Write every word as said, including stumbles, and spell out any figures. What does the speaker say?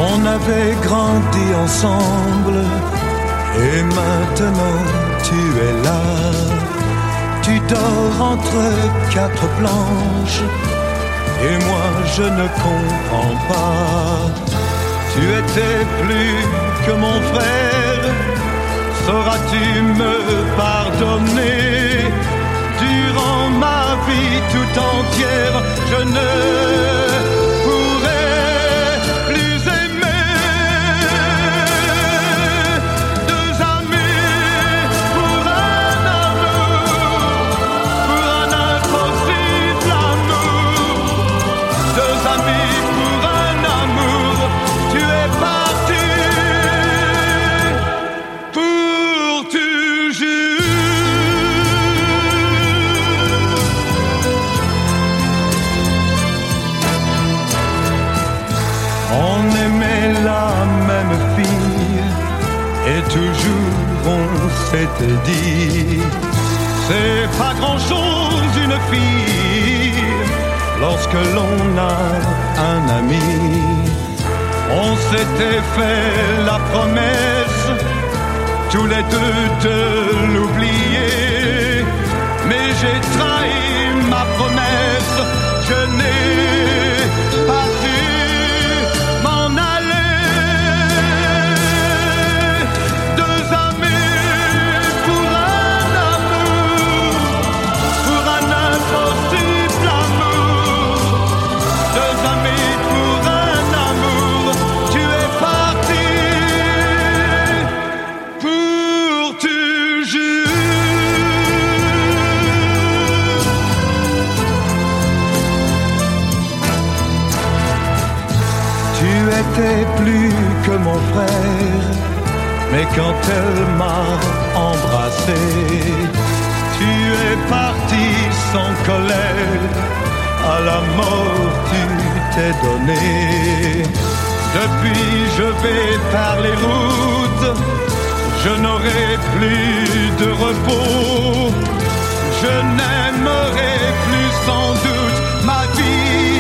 On avait grandi ensemble et maintenant tu es là. Tu dors entre quatre planches et moi je ne comprends pas. Tu étais plus que mon frère, sauras-tu me pardonner? Durant ma vie tout entière, je ne pourrai plus aimer. Deux amis pour un amour, pour un impossible amour. Deux amis pour un amour, tu es parti pour toujours. On aimait la même fille et toujours on s'était dit c'est pas grand-chose une fille lorsque l'on a un ami. On s'était fait la promesse tous les deux de l'oublier, mais j'ai trahi ma promesse, je n'ai pas su m'en aller. Deux amis pour un amour, pour un impossible amour. Deux amis pour un amour, tu es parti pour toujours. Tu étais plus que mon frère, mais quand elle m'a embrassé, tu es parti sans colère, à la mort tu t'es donné. Depuis je vais par les routes, je n'aurai plus de repos, je n'aimerai plus sans doute ma vie